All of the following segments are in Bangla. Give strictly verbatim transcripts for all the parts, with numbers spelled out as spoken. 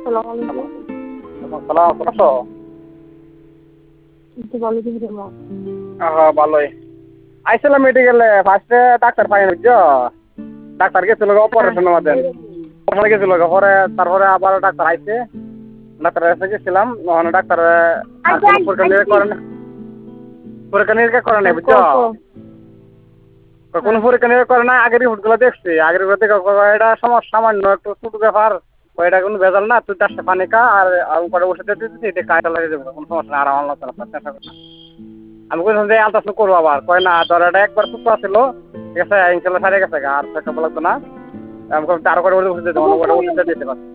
আসসালামু আলাইকুম। সালাম আছো? একটু ভালো করে বলো। হ্যাঁ ভালোই। আইছিলাম মেডিকেলে ফার্স্টে ডাক্তার পাই বুঝছো, ডাক্তার গেছিল অপারেশন মাদেন ওখানে গেছিল পরে তারপরে আবার ডাক্তার আইছে, ডাক্তার এসে গেছিলাম ওখানে ডাক্তার আর আচ্ছা কোনো পরীক্ষা নিরীক্ষা করে না, পরীক্ষা নিরীক্ষা করে নাই বুঝছো, কোনো পরীক্ষা নিরীক্ষা করে না। আগের রিপোর্ট গুলো দেখছি, আগের রিপোর্ট দেখে এটা সমস্যা সামান্য একটু ছোট ব্যাপার, এটা কোনো ভেজাল না, তুই চারটে পানি খা আর উপরে ওষুধ দিতেছি এটা কাজটা লাগিয়ে দেবো, কোনো সমস্যা না, আরাম আল্লাহ তাআলা। আমি বলছিলাম যে আলট্রাসাউন্ড করবো আবার, কয় না তোর এটা একবার সুস্থ ছিল, ঠিক আছে ইনশাল্লাহ সারিয়ে গেছে আর চেকআপ লাগতো না। আমি আরো করে ওষুধ দিতে ওটা ওষুধ দিতে পারছি।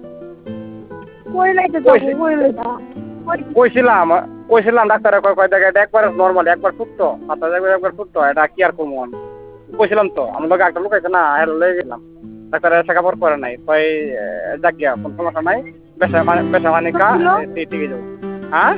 কইছিলাম কইছিলাম ডাক্তার কয় কয় দেখে এটা একবার নর্মাল একবার সুস্থ, আপনার একবার সুস্থ, এটা কি আর কমন কইছিলাম তো, আমার লোক একটা লোক আছে না হ্যাঁ লয়ে গেলাম, ডাক্তার চেকআপ করে নাই, কয় যাক গিয়া কোনো সমস্যা নাই, বেসা বেসা পানি খা ঠিক হয়ে যাবো। হ্যাঁ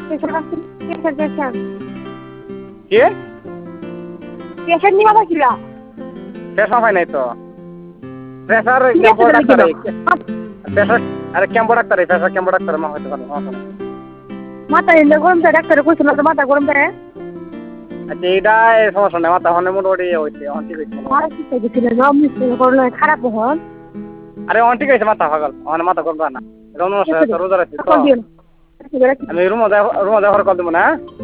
কি পেশেন্ট নিয়ে বসিলা পেশা হয় নাই তো, প্রেসার ক্যাম্পো ডাক্তার প্রেসার আরে ক্যাম্পো ডাক্তার প্রেসার ক্যাম্পো ডাক্তার মা হইতে পারে মাথা এলে গরম যায়, ডাক্তারে কইছিল তো মাথা গরম যায়। আচ্ছা এইটা সমস্যা নেই, মাথা হনে মোটামুটি হইছে অন ঠিক হয়েছে খারাপ হন। আরে অন ঠিক হয়েছে, মাথা পাগল আমার মাথা গরম না, রোজা রাখছি তো আমি রুম রুম দেওয়ার কল দেবো না।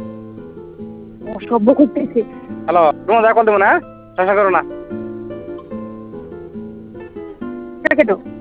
সভ্য করতেছি। হ্যালো রুম দেওয়া কল দেবো না, চেষ্টা করো না। কেটো